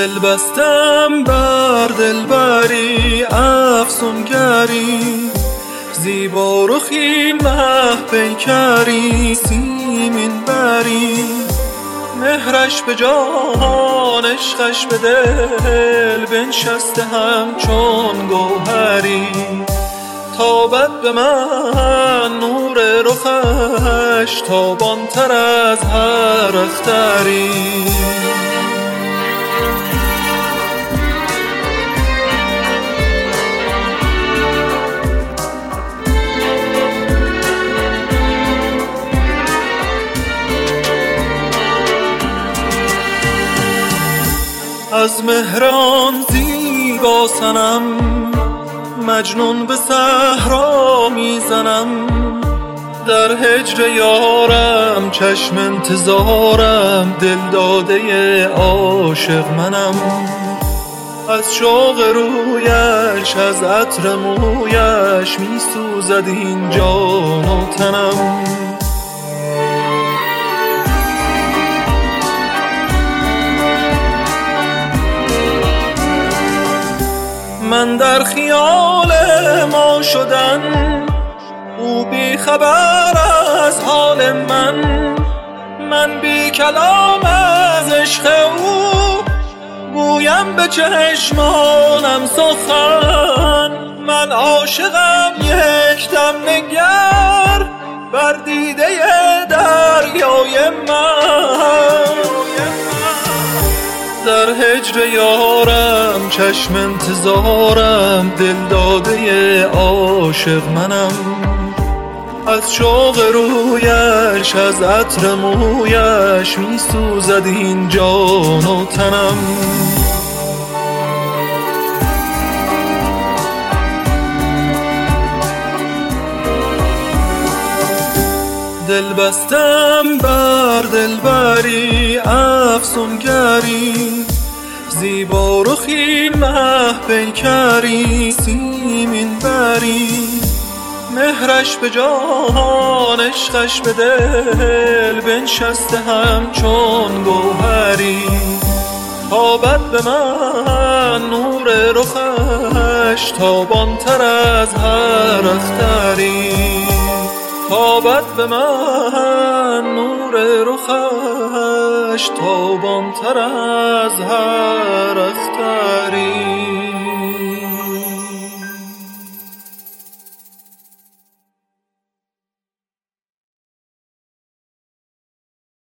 دل بستم بر دلبری افسونگری، زیبا رخی مه پیکری سیمین بری، مهرش به جان عشقش به دل بنشسته همچون گوهری، تابد به من نور رخش تابانتر از هر اختری. از مهران زیبا صنم مجنون به صحرا میزنم، در هجر یارم چشم انتظارم، دل داده عاشق منم. از شوق رویش از عطر مویش میسوزد این جان و تنم. من در خیال ما شدن، او بی خبر از حال من بی کلام از عشق او، گویم به چشمانم سخن. من عاشقم یک دم نگر بر دیده دریای من، در هجر یارم چشم انتظارم، دل داده عاشق منم. از شوق رویش از عطر مویش میسوزد این جان و تنم. دل بستم بر دلبری افسونگری، زیبا رخی مه پیکری سیمین بری، مهرش به جان عشقش به دل بنشسته همچون گوهری، تابد به من نور رخش تابانتر از هر اختری، تابد به من نور رخش تابانتر از هر اختری.